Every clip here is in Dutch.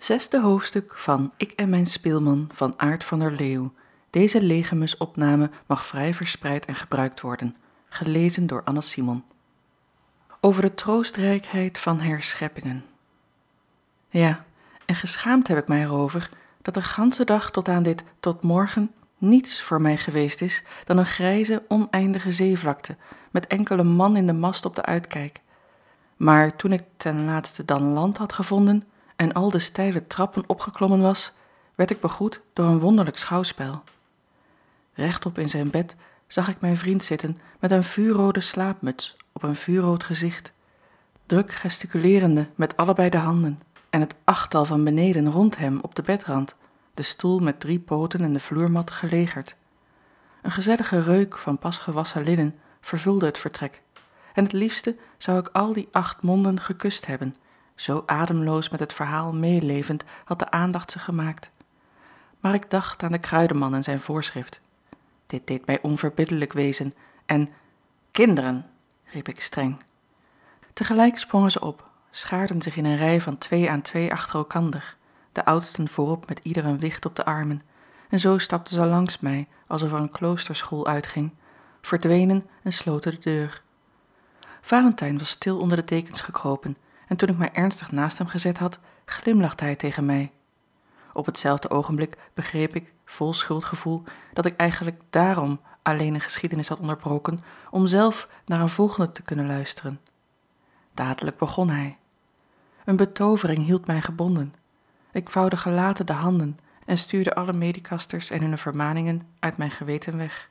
Zesde hoofdstuk van Ik en mijn speelman van Aart van der Leeuw. Deze legemusopname mag vrij verspreid en gebruikt worden. Gelezen door Anne Simon. Over de troostrijkheid van herscheppingen. Ja, en geschaamd heb ik mij erover dat de ganse dag tot aan dit tot morgen niets voor mij geweest is dan een grijze oneindige zeevlakte met enkele man in de mast op de uitkijk. Maar toen ik ten laatste dan land had gevonden en al de steile trappen opgeklommen was, werd ik begroet door een wonderlijk schouwspel. Rechtop in zijn bed zag ik mijn vriend zitten met een vuurrode slaapmuts op een vuurrood gezicht, druk gesticulerende met allebei de handen en het achttal van beneden rond hem op de bedrand, de stoel met 3 poten en de vloermat gelegerd. Een gezellige reuk van pas gewassen linnen vervulde het vertrek, en het liefste zou ik al die 8 monden gekust hebben, zo ademloos met het verhaal meelevend had de aandacht ze gemaakt. Maar ik dacht aan de kruideman en zijn voorschrift. Dit deed mij onverbiddelijk wezen en kinderen, riep ik streng. Tegelijk sprongen ze op, schaarden zich in een rij van 2 aan 2 achter elkander, de oudsten voorop met ieder een wicht op de armen, en zo stapten ze langs mij alsof er een kloosterschool uitging, verdwenen en sloten de deur. Valentijn was stil onder de dekens gekropen en toen ik mij ernstig naast hem gezet had, glimlachte hij tegen mij. Op hetzelfde ogenblik begreep ik, vol schuldgevoel, dat ik eigenlijk daarom alleen een geschiedenis had onderbroken om zelf naar een volgende te kunnen luisteren. Dadelijk begon hij. Een betovering hield mij gebonden. Ik vouwde gelaten de handen en stuurde alle medicasters en hunne vermaningen uit mijn geweten weg.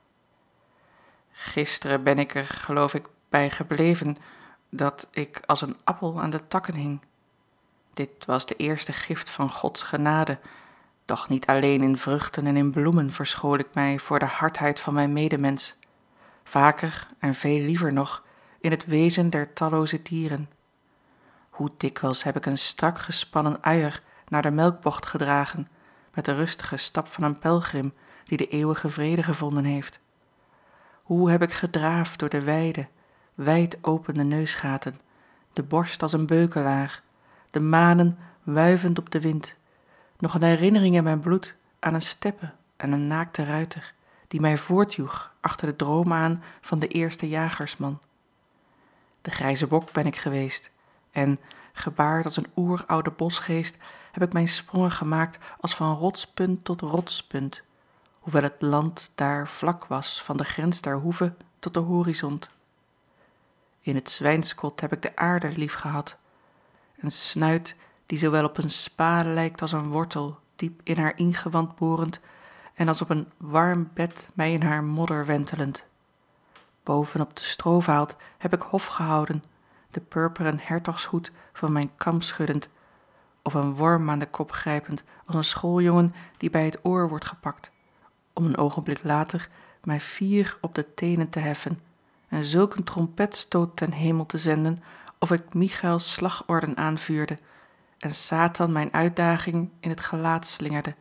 Gisteren ben ik er, geloof ik, bij gebleven dat ik als een appel aan de takken hing. Dit was de eerste gift van Gods genade, doch niet alleen in vruchten en in bloemen verschool ik mij voor de hardheid van mijn medemens, vaker en veel liever nog in het wezen der talloze dieren. Hoe dikwijls heb ik een strak gespannen uier naar de melkbocht gedragen, met de rustige stap van een pelgrim die de eeuwige vrede gevonden heeft. Hoe heb ik gedraafd door de wijde, wijd opende neusgaten, de borst als een beukelaar, de manen wuivend op de wind, nog een herinnering in mijn bloed aan een steppe en een naakte ruiter, die mij voortjoeg achter de droom aan van de eerste jagersman. De grijze bok ben ik geweest en, gebaard als een oeroude bosgeest, heb ik mijn sprongen gemaakt als van rotspunt tot rotspunt, hoewel het land daar vlak was van de grens der hoeve tot de horizont. In het zwijnskot heb ik de aarde lief gehad, een snuit die zowel op een spade lijkt als een wortel, diep in haar ingewand borend en als op een warm bed mij in haar modder wentelend. Boven op de stroovaalt heb ik hof gehouden, de purperen hertogshoed van mijn kam schuddend, of een worm aan de kop grijpend als een schooljongen die bij het oor wordt gepakt, om een ogenblik later mij fier op de tenen te heffen en zulk een trompetstoot ten hemel te zenden of ik Michaels slagorden aanvuurde en Satan mijn uitdaging in het gelaat slingerde.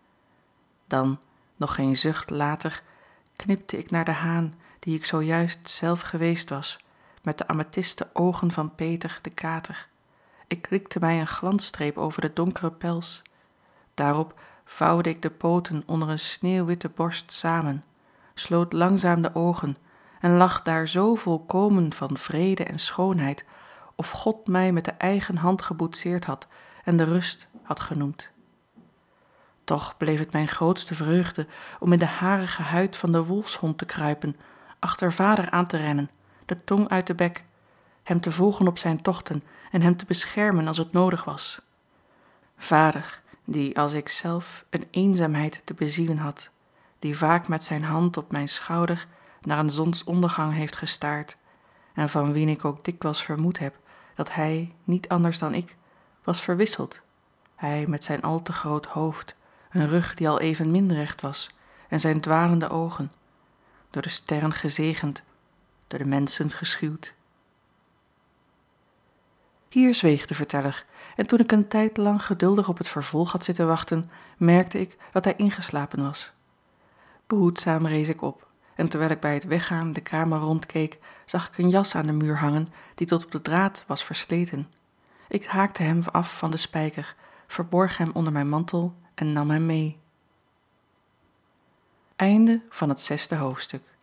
Dan, nog geen zucht later, knipte ik naar de haan die ik zojuist zelf geweest was, met de amethyste ogen van Peter de kater. Ik likte mij een glansstreep over de donkere pels. Daarop vouwde ik de poten onder een sneeuwwitte borst samen, sloot langzaam de ogen en lag daar zo volkomen van vrede en schoonheid, of God mij met de eigen hand geboetseerd had en de rust had genoemd. Toch bleef het mijn grootste vreugde om in de harige huid van de wolfshond te kruipen, achter vader aan te rennen, de tong uit de bek, hem te volgen op zijn tochten en hem te beschermen als het nodig was. Vader, die als ik zelf een eenzaamheid te bezielen had, die vaak met zijn hand op mijn schouder naar een zonsondergang heeft gestaard en van wien ik ook dikwijls vermoed heb dat hij, niet anders dan ik, was verwisseld, hij met zijn al te groot hoofd, een rug die al even min recht was en zijn dwalende ogen, door de sterren gezegend, door de mensen geschuwd. Hier zweeg de verteller en toen ik een tijd lang geduldig op het vervolg had zitten wachten, merkte ik dat hij ingeslapen was. Behoedzaam rees ik op en terwijl ik bij het weggaan de kamer rondkeek, zag ik een jas aan de muur hangen die tot op de draad was versleten. Ik haakte hem af van de spijker, verborg hem onder mijn mantel en nam hem mee. Einde van het 6e hoofdstuk.